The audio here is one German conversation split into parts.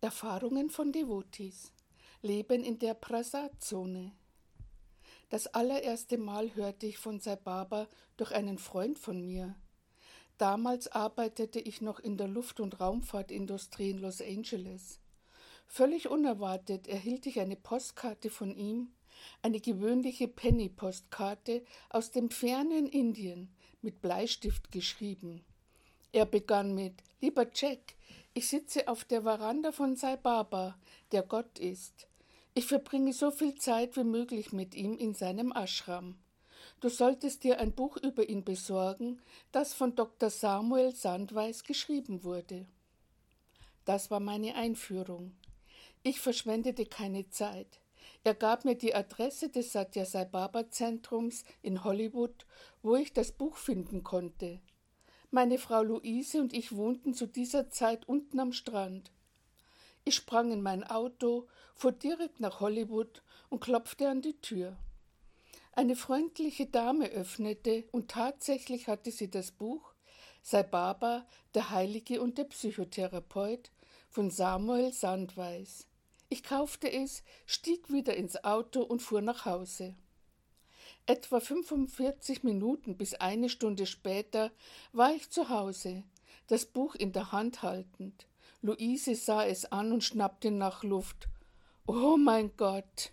Erfahrungen von Devotis. Leben in der Prasad-Zone. Das allererste Mal hörte ich von Sai Baba durch einen Freund von mir. Damals arbeitete ich noch in der Luft- und Raumfahrtindustrie in Los Angeles. Völlig unerwartet erhielt ich eine Postkarte von ihm, eine gewöhnliche Penny-Postkarte aus dem fernen Indien, mit Bleistift geschrieben. Er begann mit: Lieber Jack, ich sitze auf der Veranda von Sai Baba, der Gott ist. Ich verbringe so viel Zeit wie möglich mit ihm in seinem Ashram. Du solltest dir ein Buch über ihn besorgen, das von Dr. Samuel Sandweis geschrieben wurde. Das war meine Einführung. Ich verschwendete keine Zeit. Er gab mir die Adresse des Satya Sai Baba Zentrums in Hollywood, wo ich das Buch finden konnte. Meine Frau Luise und ich wohnten zu dieser Zeit unten am Strand. Ich sprang in mein Auto, fuhr direkt nach Hollywood und klopfte an die Tür. Eine freundliche Dame öffnete und tatsächlich hatte sie das Buch Sai Baba, der Heilige und der Psychotherapeut von Samuel Sandweis. Ich kaufte es, stieg wieder ins Auto und fuhr nach Hause. Etwa 45 Minuten bis eine Stunde später war ich zu Hause, das Buch in der Hand haltend. Luise sah es an und schnappte nach Luft. »Oh mein Gott!«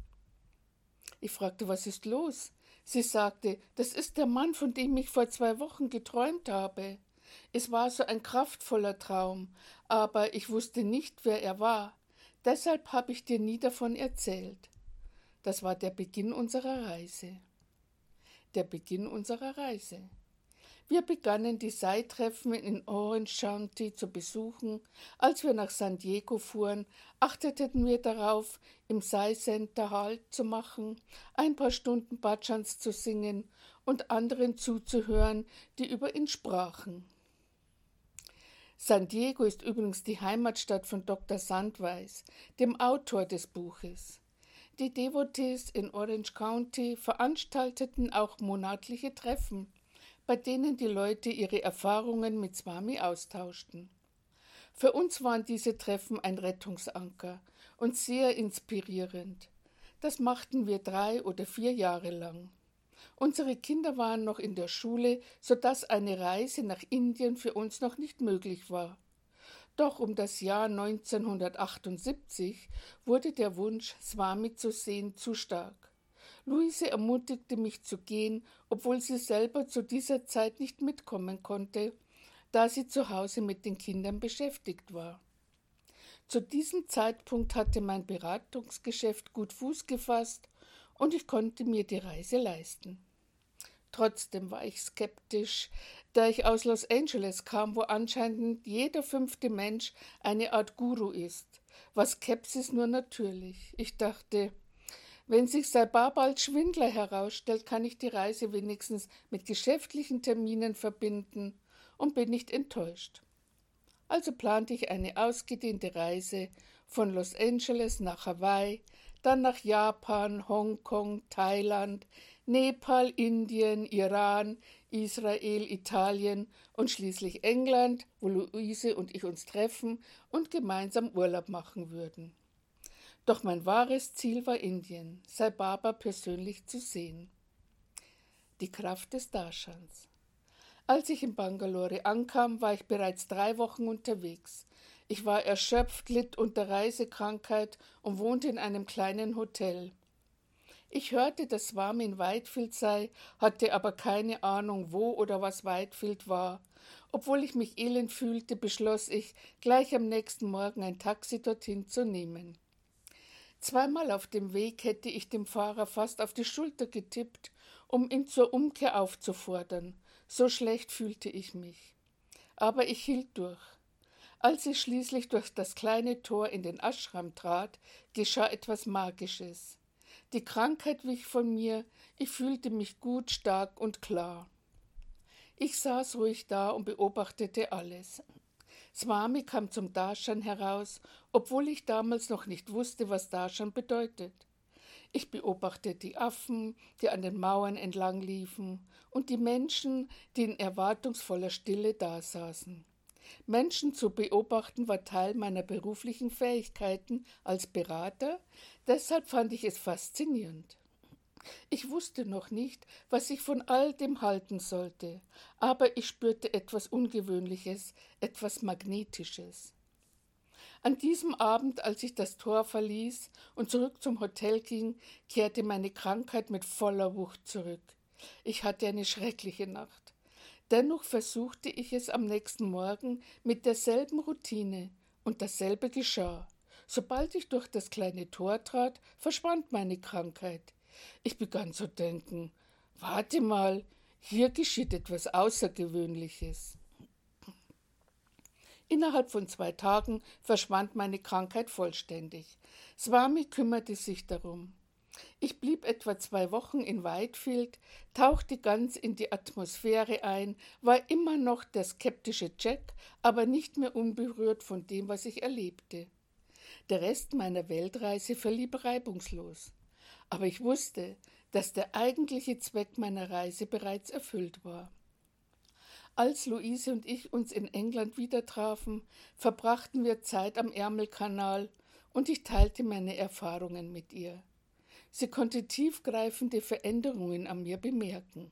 Ich fragte, was ist los? Sie sagte, das ist der Mann, von dem ich vor 2 Wochen geträumt habe. Es war so ein kraftvoller Traum, aber ich wusste nicht, wer er war. Deshalb habe ich dir nie davon erzählt. Das war der Beginn unserer Reise. Der Beginn unserer Reise. Wir begannen die Sai-Treffen in Orange County zu besuchen. Als wir nach San Diego fuhren, achteten wir darauf, im Sai-Center Halt zu machen, ein paar Stunden Bhajans zu singen und anderen zuzuhören, die über ihn sprachen. San Diego ist übrigens die Heimatstadt von Dr. Sandweis, dem Autor des Buches. Die Devotees in Orange County veranstalteten auch monatliche Treffen, bei denen die Leute ihre Erfahrungen mit Swami austauschten. Für uns waren diese Treffen ein Rettungsanker und sehr inspirierend. Das machten wir 3 oder 4 Jahre lang. Unsere Kinder waren noch in der Schule, sodass eine Reise nach Indien für uns noch nicht möglich war. Doch um das Jahr 1978 wurde der Wunsch, Swami zu sehen, zu stark. Luise ermutigte mich zu gehen, obwohl sie selber zu dieser Zeit nicht mitkommen konnte, da sie zu Hause mit den Kindern beschäftigt war. Zu diesem Zeitpunkt hatte mein Beratungsgeschäft gut Fuß gefasst und ich konnte mir die Reise leisten. Trotzdem war ich skeptisch, da ich aus Los Angeles kam, wo anscheinend jeder 5. Mensch eine Art Guru ist, war Skepsis nur natürlich. Ich dachte, wenn sich Sai Baba als Schwindler herausstellt, kann ich die Reise wenigstens mit geschäftlichen Terminen verbinden und bin nicht enttäuscht. Also plante ich eine ausgedehnte Reise von Los Angeles nach Hawaii, dann nach Japan, Hongkong, Thailand, Nepal, Indien, Iran, Israel, Italien und schließlich England, wo Luise und ich uns treffen und gemeinsam Urlaub machen würden. Doch mein wahres Ziel war Indien, Sai Baba persönlich zu sehen. Die Kraft des Darshans. Als ich in Bangalore ankam, war ich bereits 3 Wochen unterwegs. Ich war erschöpft, litt unter Reisekrankheit und wohnte in einem kleinen Hotel. Ich hörte, dass Swami in Whitefield sei, hatte aber keine Ahnung, wo oder was Whitefield war. Obwohl ich mich elend fühlte, beschloss ich, gleich am nächsten Morgen ein Taxi dorthin zu nehmen. 2-mal auf dem Weg hätte ich dem Fahrer fast auf die Schulter getippt, um ihn zur Umkehr aufzufordern. So schlecht fühlte ich mich. Aber ich hielt durch. Als ich schließlich durch das kleine Tor in den Ashram trat, geschah etwas Magisches. Die Krankheit wich von mir, ich fühlte mich gut, stark und klar. Ich saß ruhig da und beobachtete alles. Swami kam zum Darshan heraus, obwohl ich damals noch nicht wusste, was Darshan bedeutet. Ich beobachtete die Affen, die an den Mauern entlang liefen, und die Menschen, die in erwartungsvoller Stille dasaßen. Menschen zu beobachten war Teil meiner beruflichen Fähigkeiten als Berater, deshalb fand ich es faszinierend. Ich wusste noch nicht, was ich von all dem halten sollte, aber ich spürte etwas Ungewöhnliches, etwas Magnetisches. An diesem Abend, als ich das Tor verließ und zurück zum Hotel ging, kehrte meine Krankheit mit voller Wucht zurück. Ich hatte eine schreckliche Nacht. Dennoch versuchte ich es am nächsten Morgen mit derselben Routine, und dasselbe geschah. Sobald ich durch das kleine Tor trat, verschwand meine Krankheit. Ich begann zu denken, warte mal, hier geschieht etwas Außergewöhnliches. Innerhalb von 2 Tagen verschwand meine Krankheit vollständig. Swami kümmerte sich darum. Ich blieb etwa 2 Wochen in Whitefield, tauchte ganz in die Atmosphäre ein, war immer noch der skeptische Jack, aber nicht mehr unberührt von dem, was ich erlebte. Der Rest meiner Weltreise verlief reibungslos. Aber ich wusste, dass der eigentliche Zweck meiner Reise bereits erfüllt war. Als Luise und ich uns in England wieder trafen, verbrachten wir Zeit am Ärmelkanal und ich teilte meine Erfahrungen mit ihr. Sie konnte tiefgreifende Veränderungen an mir bemerken.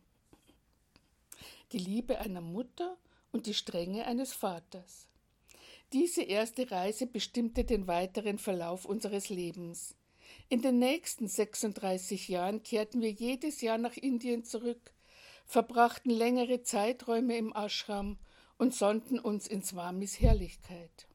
Die Liebe einer Mutter und die Strenge eines Vaters. Diese erste Reise bestimmte den weiteren Verlauf unseres Lebens. In den nächsten 36 Jahren kehrten wir jedes Jahr nach Indien zurück, verbrachten längere Zeiträume im Ashram und sonnten uns in Swamis Herrlichkeit.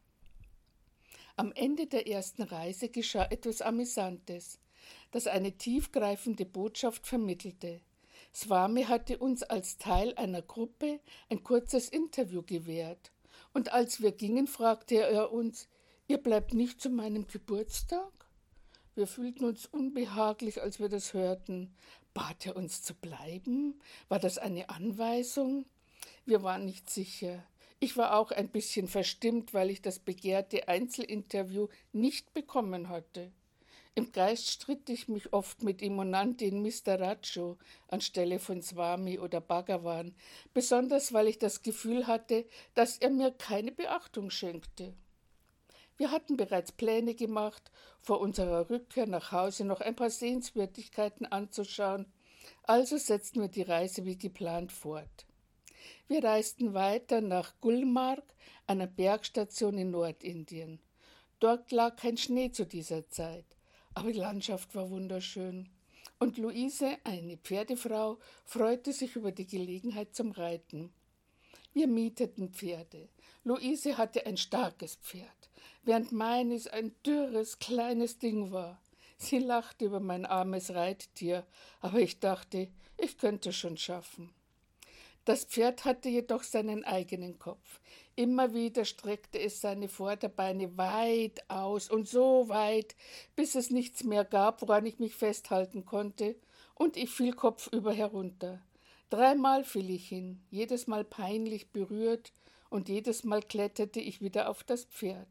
Am Ende der ersten Reise geschah etwas Amüsantes, das eine tiefgreifende Botschaft vermittelte. Swami hatte uns als Teil einer Gruppe ein kurzes Interview gewährt, und als wir gingen, fragte er uns, »Ihr bleibt nicht zu meinem Geburtstag?« Wir fühlten uns unbehaglich, als wir das hörten. Bat er uns zu bleiben? War das eine Anweisung? Wir waren nicht sicher. Ich war auch ein bisschen verstimmt, weil ich das begehrte Einzelinterview nicht bekommen hatte. Im Geist stritt ich mich oft mit ihm und nannte ihn Mr. Raju anstelle von Swami oder Bhagavan, besonders weil ich das Gefühl hatte, dass er mir keine Beachtung schenkte. Wir hatten bereits Pläne gemacht, vor unserer Rückkehr nach Hause noch ein paar Sehenswürdigkeiten anzuschauen, also setzten wir die Reise wie geplant fort. Wir reisten weiter nach Gulmarg, einer Bergstation in Nordindien. Dort lag kein Schnee zu dieser Zeit, aber die Landschaft war wunderschön. Und Luise, eine Pferdefrau, freute sich über die Gelegenheit zum Reiten. Wir mieteten Pferde. Luise hatte ein starkes Pferd, während meines ein dürres, kleines Ding war. Sie lachte über mein armes Reittier, aber ich dachte, ich könnte schon schaffen. Das Pferd hatte jedoch seinen eigenen Kopf. Immer wieder streckte es seine Vorderbeine weit aus und so weit, bis es nichts mehr gab, woran ich mich festhalten konnte, und ich fiel kopfüber herunter. 3 Mal fiel ich hin, jedes Mal peinlich berührt, und jedes Mal kletterte ich wieder auf das Pferd.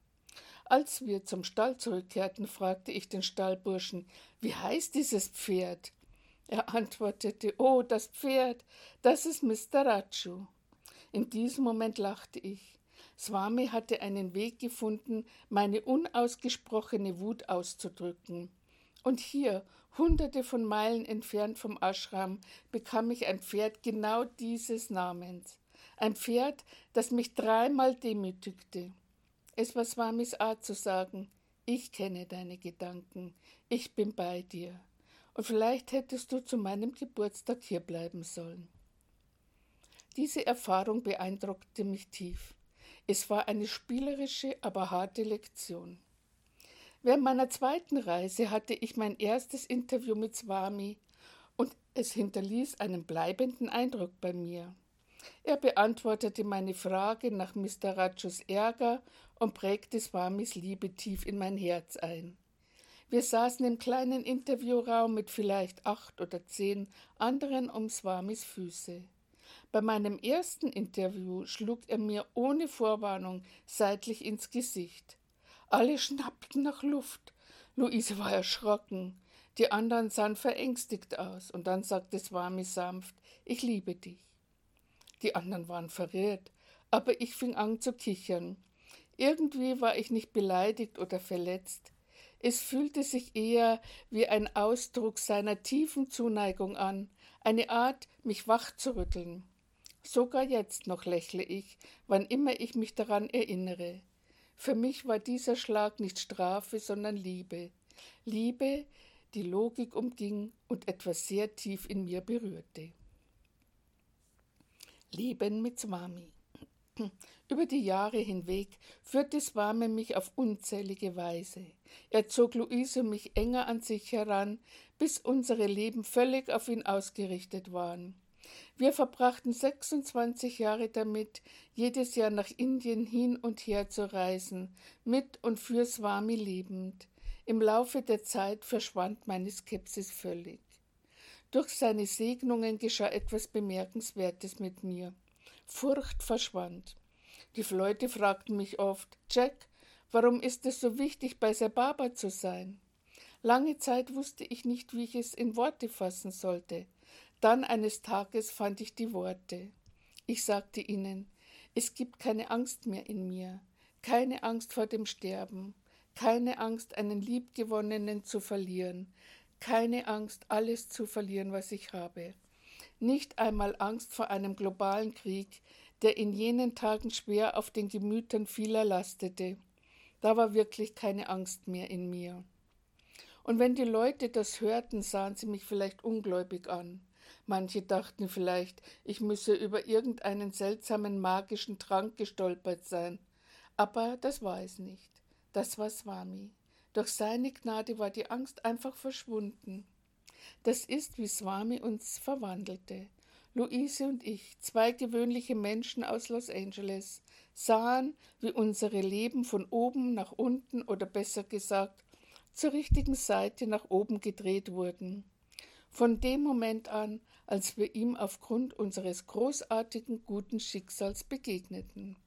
Als wir zum Stall zurückkehrten, fragte ich den Stallburschen, wie heißt dieses Pferd? Er antwortete, oh, das Pferd, das ist Mr. Raju. In diesem Moment lachte ich. Swami hatte einen Weg gefunden, meine unausgesprochene Wut auszudrücken. Und hier, Hunderte von Meilen entfernt vom Ashram, bekam ich ein Pferd genau dieses Namens. Ein Pferd, das mich 3 Mal demütigte. Es war Swamis Art zu sagen, ich kenne deine Gedanken, ich bin bei dir. Und vielleicht hättest du zu meinem Geburtstag hierbleiben sollen. Diese Erfahrung beeindruckte mich tief. Es war eine spielerische, aber harte Lektion. Während meiner zweiten Reise hatte ich mein erstes Interview mit Swami und es hinterließ einen bleibenden Eindruck bei mir. Er beantwortete meine Frage nach Mr. Rajus Ärger und prägte Swamis Liebe tief in mein Herz ein. Wir saßen im kleinen Interviewraum mit vielleicht 8 oder 10 anderen um Swamis Füße. Bei meinem ersten Interview schlug er mir ohne Vorwarnung seitlich ins Gesicht. Alle schnappten nach Luft. Luise war erschrocken. Die anderen sahen verängstigt aus. Und dann sagte Swami sanft, ich liebe dich. Die anderen waren verwirrt, aber ich fing an zu kichern. Irgendwie war ich nicht beleidigt oder verletzt. Es fühlte sich eher wie ein Ausdruck seiner tiefen Zuneigung an, eine Art, mich wach zu rütteln. Sogar jetzt noch lächle ich, wann immer ich mich daran erinnere. Für mich war dieser Schlag nicht Strafe, sondern Liebe. Liebe, die Logik umging und etwas sehr tief in mir berührte. Leben mit Swami. Über die Jahre hinweg führte Swami mich auf unzählige Weise. Er zog Luise und mich enger an sich heran, bis unsere Leben völlig auf ihn ausgerichtet waren. Wir verbrachten 26 Jahre damit, jedes Jahr nach Indien hin und her zu reisen, mit und für Swami lebend. Im Laufe der Zeit verschwand meine Skepsis völlig. Durch seine Segnungen geschah etwas Bemerkenswertes mit mir. Furcht verschwand. Die Leute fragten mich oft: Jack, warum ist es so wichtig, bei Sai Baba zu sein? Lange Zeit wusste ich nicht, wie ich es in Worte fassen sollte. Dann eines Tages fand ich die Worte. Ich sagte ihnen: Es gibt keine Angst mehr in mir, keine Angst vor dem Sterben, keine Angst, einen Liebgewonnenen zu verlieren, keine Angst, alles zu verlieren, was ich habe. Nicht einmal Angst vor einem globalen Krieg, der in jenen Tagen schwer auf den Gemütern vieler lastete. Da war wirklich keine Angst mehr in mir. Und wenn die Leute das hörten, sahen sie mich vielleicht ungläubig an. Manche dachten vielleicht, ich müsse über irgendeinen seltsamen magischen Trank gestolpert sein. Aber das war es nicht. Das war Swami. Durch seine Gnade war die Angst einfach verschwunden. Das ist, wie Swami uns verwandelte. Luise und ich, zwei gewöhnliche Menschen aus Los Angeles, sahen, wie unsere Leben von oben nach unten oder besser gesagt zur richtigen Seite nach oben gedreht wurden. Von dem Moment an, als wir ihm aufgrund unseres großartigen guten Schicksals begegneten.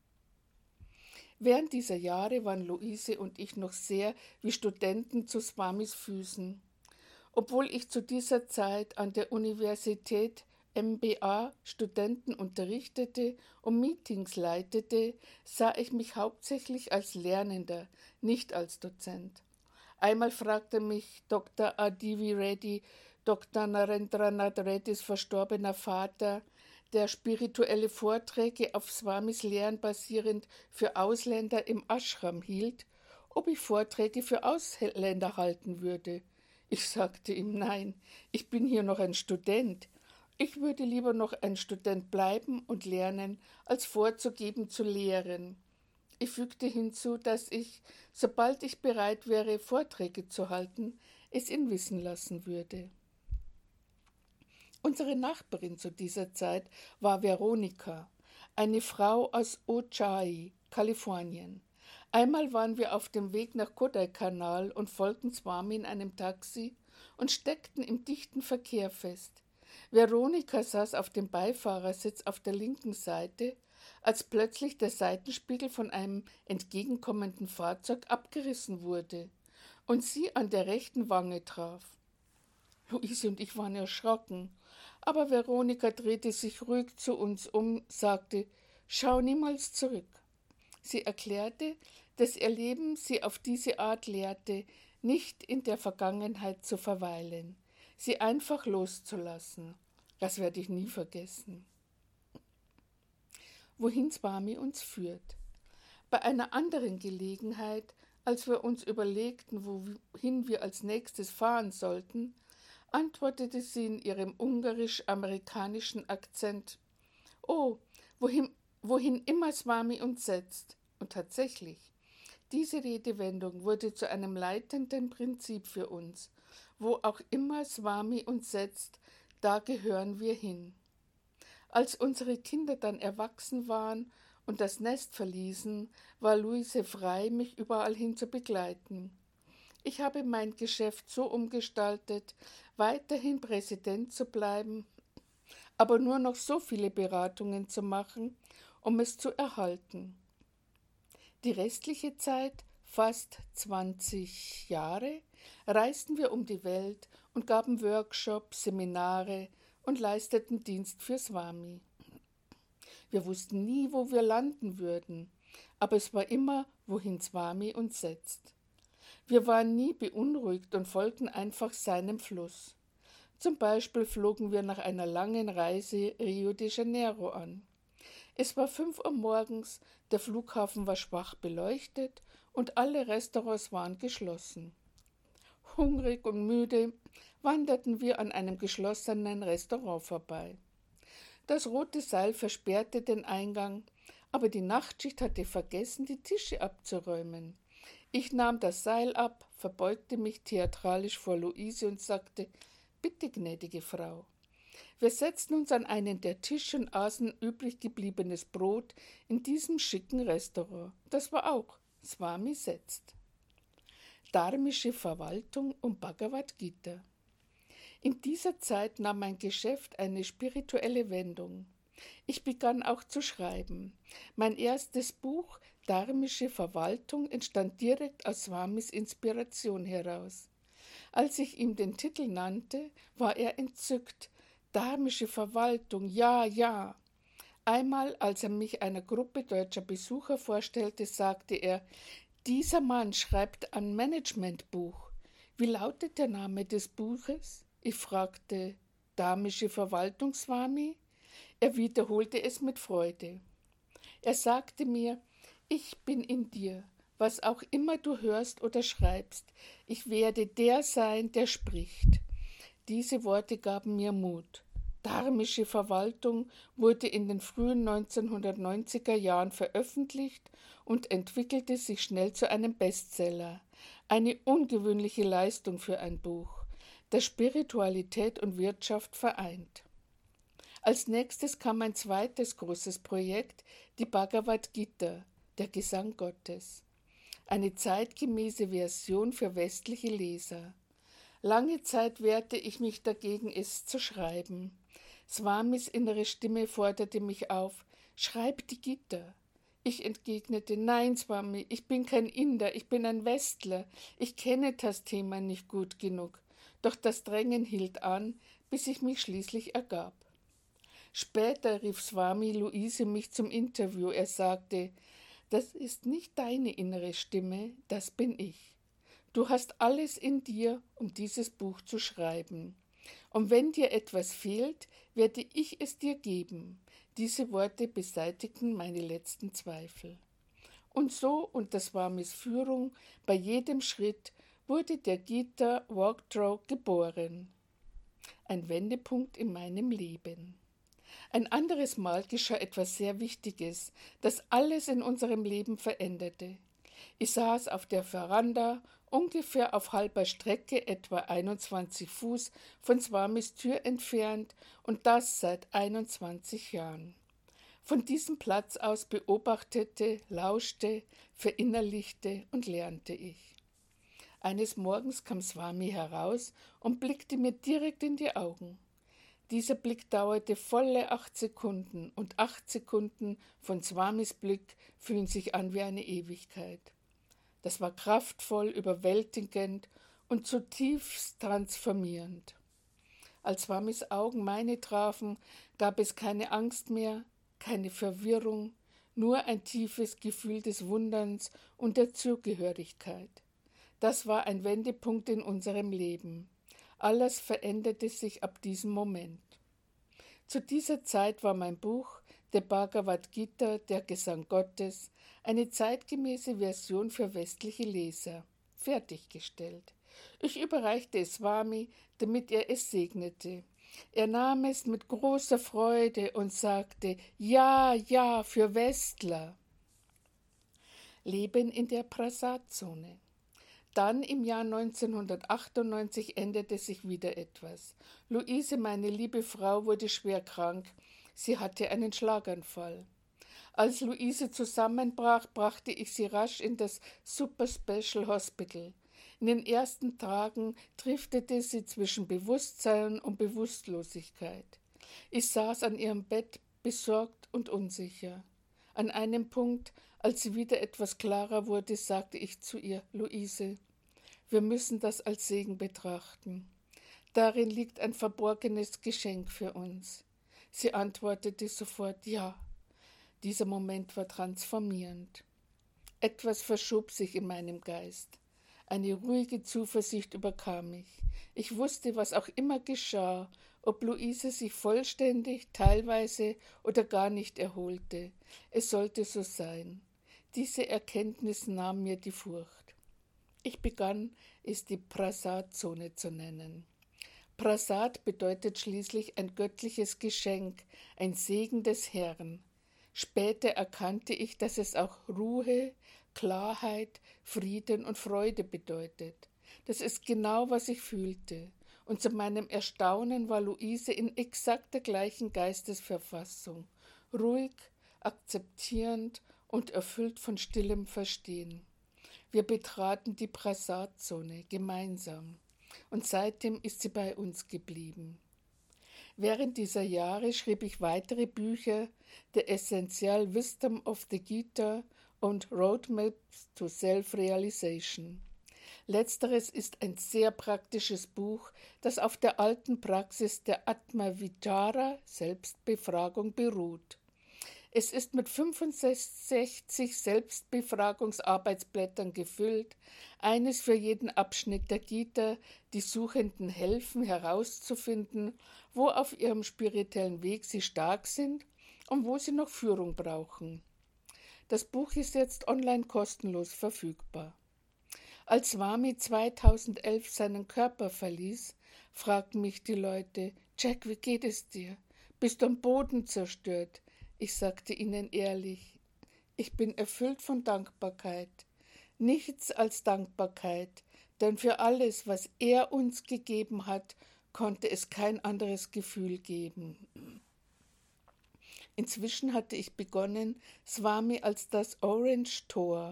Während dieser Jahre waren Luise und ich noch sehr wie Studenten zu Swamis Füßen. Obwohl ich zu dieser Zeit an der Universität MBA Studenten unterrichtete und Meetings leitete, sah ich mich hauptsächlich als Lernender, nicht als Dozent. Einmal fragte mich Dr. Adivi Reddy, Dr. Narendranath Reddys verstorbener Vater, der spirituelle Vorträge auf Swamis Lehren basierend für Ausländer im Ashram hielt, ob ich Vorträge für Ausländer halten würde. Ich sagte ihm: Nein, ich bin hier noch ein Student. Ich würde lieber noch ein Student bleiben und lernen, als vorzugeben zu lehren. Ich fügte hinzu, dass ich, sobald ich bereit wäre, Vorträge zu halten, es ihn wissen lassen würde. Unsere Nachbarin zu dieser Zeit war Veronika, eine Frau aus Ojai, Kalifornien. Einmal waren wir auf dem Weg nach Kodaikanal und folgten Swami in einem Taxi und steckten im dichten Verkehr fest. Veronika saß auf dem Beifahrersitz auf der linken Seite, als plötzlich der Seitenspiegel von einem entgegenkommenden Fahrzeug abgerissen wurde und sie an der rechten Wange traf. Luise und ich waren erschrocken, aber Veronika drehte sich ruhig zu uns um, sagte: Schau niemals zurück. Sie erklärte, dass ihr Leben sie auf diese Art lehrte, nicht in der Vergangenheit zu verweilen, sie einfach loszulassen. Das werde ich nie vergessen. Wohin Swami uns führt. Bei einer anderen Gelegenheit, als wir uns überlegten, wohin wir als nächstes fahren sollten, antwortete sie in ihrem ungarisch-amerikanischen Akzent: Oh, wohin immer Swami uns setzt. Und tatsächlich, diese Redewendung wurde zu einem leitenden Prinzip für uns. Wo auch immer Swami uns setzt, da gehören wir hin. Als unsere Kinder dann erwachsen waren und das Nest verließen, war Luise frei, mich überall hin zu begleiten. Ich habe mein Geschäft so umgestaltet, weiterhin Präsident zu bleiben, aber nur noch so viele Beratungen zu machen, um es zu erhalten. Die restliche Zeit, fast 20 Jahre, reisten wir um die Welt und gaben Workshops, Seminare und leisteten Dienst für Swami. Wir wussten nie, wo wir landen würden, aber es war immer, wohin Swami uns setzt. Wir waren nie beunruhigt und folgten einfach seinem Fluss. Zum Beispiel flogen wir nach einer langen Reise Rio de Janeiro an. Es war 5 Uhr morgens, der Flughafen war schwach beleuchtet und alle Restaurants waren geschlossen. Hungrig und müde wanderten wir an einem geschlossenen Restaurant vorbei. Das rote Seil versperrte den Eingang, aber die Nachtschicht hatte vergessen, die Tische abzuräumen. Ich nahm das Seil ab, verbeugte mich theatralisch vor Luise und sagte: »Bitte, gnädige Frau.« Wir setzten uns an einen der Tische und aßen übrig gebliebenes Brot in diesem schicken Restaurant. Das war auch Swami setzt. Dharmische Verwaltung und Bhagavad Gita. In dieser Zeit nahm mein Geschäft eine spirituelle Wendung. Ich begann auch zu schreiben. Mein erstes Buch, Dharmische Verwaltung, entstand direkt aus Swamis Inspiration heraus. Als ich ihm den Titel nannte, war er entzückt. Dharmische Verwaltung, ja, ja. Einmal, als er mich einer Gruppe deutscher Besucher vorstellte, sagte er: »Dieser Mann schreibt ein Managementbuch. Wie lautet der Name des Buches?« Ich fragte: »Dharmische Verwaltung, Swami?« Er wiederholte es mit Freude. Er sagte mir: »Ich bin in dir, was auch immer du hörst oder schreibst. Ich werde der sein, der spricht.« Diese Worte gaben mir Mut. Dharmische Verwaltung wurde in den frühen 1990er Jahren veröffentlicht und entwickelte sich schnell zu einem Bestseller. Eine ungewöhnliche Leistung für ein Buch, das Spiritualität und Wirtschaft vereint. Als nächstes kam ein zweites großes Projekt, die Bhagavad Gita, der Gesang Gottes. Eine zeitgemäße Version für westliche Leser. Lange Zeit wehrte ich mich dagegen, es zu schreiben. Swamis innere Stimme forderte mich auf: »Schreib die Gita.« Ich entgegnete: »Nein, Swami, ich bin kein Inder, ich bin ein Westler. Ich kenne das Thema nicht gut genug.« Doch das Drängen hielt an, bis ich mich schließlich ergab. Später rief Swami Luise mich zum Interview. Er sagte: »Das ist nicht deine innere Stimme, das bin ich. Du hast alles in dir, um dieses Buch zu schreiben. Und wenn dir etwas fehlt, werde ich es dir geben.« Diese Worte beseitigten meine letzten Zweifel. Und so, unter Swamis Führung, bei jedem Schritt, wurde der Gita Walkthrough geboren. Ein Wendepunkt in meinem Leben. Ein anderes Mal geschah etwas sehr Wichtiges, das alles in unserem Leben veränderte. Ich saß auf der Veranda, ungefähr auf halber Strecke, etwa 21 Fuß von Swamis Tür entfernt, und das seit 21 Jahren. Von diesem Platz aus beobachtete, lauschte, verinnerlichte und lernte ich. Eines Morgens kam Swami heraus und blickte mir direkt in die Augen. Dieser Blick dauerte volle 8 Sekunden, und 8 Sekunden von Swamis Blick fühlen sich an wie eine Ewigkeit. Das war kraftvoll, überwältigend und zutiefst transformierend. Als Swamis Augen meine trafen, gab es keine Angst mehr, keine Verwirrung, nur ein tiefes Gefühl des Wunderns und der Zugehörigkeit. Das war ein Wendepunkt in unserem Leben. Alles veränderte sich ab diesem Moment. Zu dieser Zeit war mein Buch, der Bhagavad Gita, der Gesang Gottes, eine zeitgemäße Version für westliche Leser, fertiggestellt. Ich überreichte es Swami, damit er es segnete. Er nahm es mit großer Freude und sagte: »Ja, ja, für Westler.« Leben in der Prasad-Zone. Dann im Jahr 1998 änderte sich wieder etwas. Luise, meine liebe Frau, wurde schwer krank. Sie hatte einen Schlaganfall. Als Luise zusammenbrach, brachte ich sie rasch in das Super Special Hospital. In den ersten Tagen driftete sie zwischen Bewusstsein und Bewusstlosigkeit. Ich saß an ihrem Bett, besorgt und unsicher. An einem Punkt, als sie wieder etwas klarer wurde, sagte ich zu ihr: »Luise, wir müssen das als Segen betrachten. Darin liegt ein verborgenes Geschenk für uns.« Sie antwortete sofort: »Ja.« Dieser Moment war transformierend. Etwas verschob sich in meinem Geist. Eine ruhige Zuversicht überkam mich. Ich wusste, was auch immer geschah, ob Luise sich vollständig, teilweise oder gar nicht erholte. Es sollte so sein. Diese Erkenntnis nahm mir die Furcht. Ich begann, es die Prasad-Zone zu nennen. Prasad bedeutet schließlich ein göttliches Geschenk, ein Segen des Herrn. Später erkannte ich, dass es auch Ruhe, Klarheit, Frieden und Freude bedeutet. Das ist genau, was ich fühlte. Und zu meinem Erstaunen war Luise in exakt der gleichen Geistesverfassung, ruhig, akzeptierend und erfüllt von stillem Verstehen. Wir betraten die Prasad-Zone gemeinsam und seitdem ist sie bei uns geblieben. Während dieser Jahre schrieb ich weitere Bücher, The Essential Wisdom of the Gita und Roadmaps to Self-Realization. Letzteres ist ein sehr praktisches Buch, das auf der alten Praxis der Atma-Vichara, Selbstbefragung, beruht. Es ist mit 65 Selbstbefragungsarbeitsblättern gefüllt, eines für jeden Abschnitt der Gita, die Suchenden helfen herauszufinden, wo auf ihrem spirituellen Weg sie stark sind und wo sie noch Führung brauchen. Das Buch ist jetzt online kostenlos verfügbar. Als Swami 2011 seinen Körper verließ, fragten mich die Leute: Jack, wie geht es dir? Bist du am Boden zerstört? Ich sagte ihnen ehrlich: Ich bin erfüllt von Dankbarkeit. Nichts als Dankbarkeit, denn für alles, was er uns gegeben hat, konnte es kein anderes Gefühl geben. Inzwischen hatte ich begonnen, Swami als das Orange Door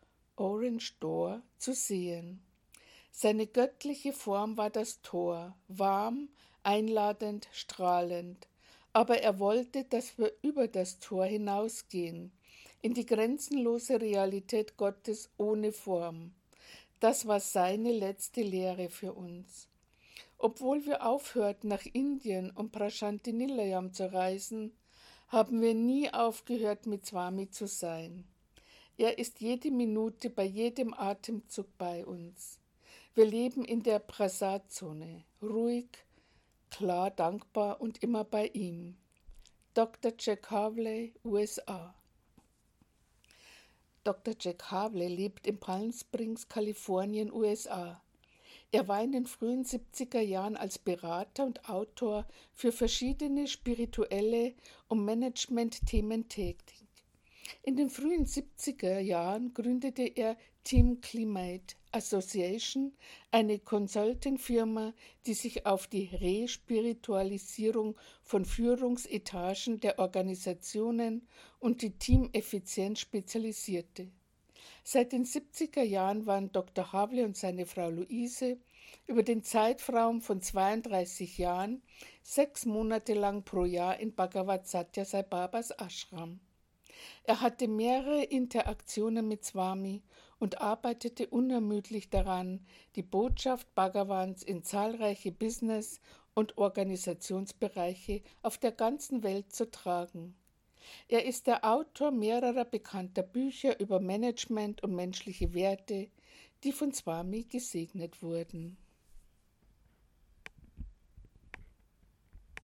zu sehen. Seine göttliche Form war das Tor, warm, einladend, strahlend. Aber er wollte, dass wir über das Tor hinausgehen, in die grenzenlose Realität Gottes ohne Form. Das war seine letzte Lehre für uns. Obwohl wir aufhörten, nach Indien und Prashanti-Nilayam zu reisen, haben wir nie aufgehört, mit Swami zu sein. Er ist jede Minute bei jedem Atemzug bei uns. Wir leben in der Prasad-Zone, ruhig, klar, dankbar und immer bei ihm. Dr. Jack Havley, USA. Dr. Jack Havley lebt in Palm Springs, Kalifornien, USA. Er war in den frühen 70er Jahren als Berater und Autor für verschiedene spirituelle und Management-Themen tätig. In den frühen 70er Jahren gründete er Team Climate Association, eine Consulting-Firma, die sich auf die Respiritualisierung von Führungsetagen der Organisationen und die Teameffizienz spezialisierte. Seit den 70er Jahren waren Dr. Havley und seine Frau Luise über den Zeitraum von 32 Jahren 6 Monate lang pro Jahr in Bhagavad Satya Sai Babas Ashram. Er hatte mehrere Interaktionen mit Swami und arbeitete unermüdlich daran, die Botschaft Bhagavans in zahlreiche Business- und Organisationsbereiche auf der ganzen Welt zu tragen. Er ist der Autor mehrerer bekannter Bücher über Management und menschliche Werte, die von Swami gesegnet wurden.